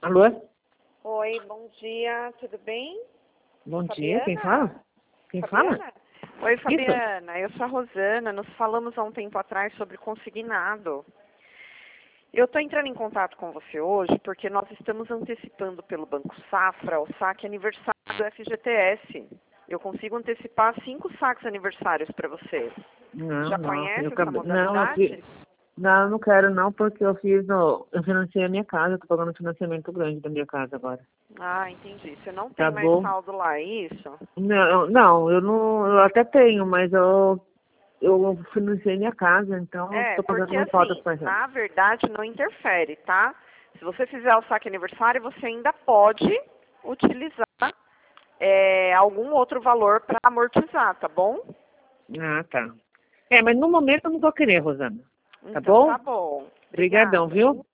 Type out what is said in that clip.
Alô? Oi, bom dia, tudo bem? Bom dia, Fabiana? quem fala? Quem fala? Fabiana? Oi, Fabiana, eu sou a Rosana, nós falamos há um tempo atrás sobre consignado. Eu estou entrando em contato com você hoje porque nós estamos antecipando pelo Banco Safra o saque aniversário do FGTS. Eu consigo antecipar 5 saques aniversários para você. Não, Já não, conhece essa não, modalidade? não, não quero não, porque eu financei a minha casa, tô pagando um financiamento grande da minha casa agora. Ah, entendi. Você não Tá tem mais bom? saldo lá, é isso? Não, eu até tenho, mas eu financei minha casa, então eu tô pagando Porque umas faltas assim, pra gente. na verdade não interfere, tá? Se você fizer o saque aniversário, você ainda pode utilizar algum outro valor para amortizar, tá bom? Ah, tá. Mas no momento eu não vou querer, Rosana. Tá Então bom? tá bom. Obrigadão, Obrigada. viu?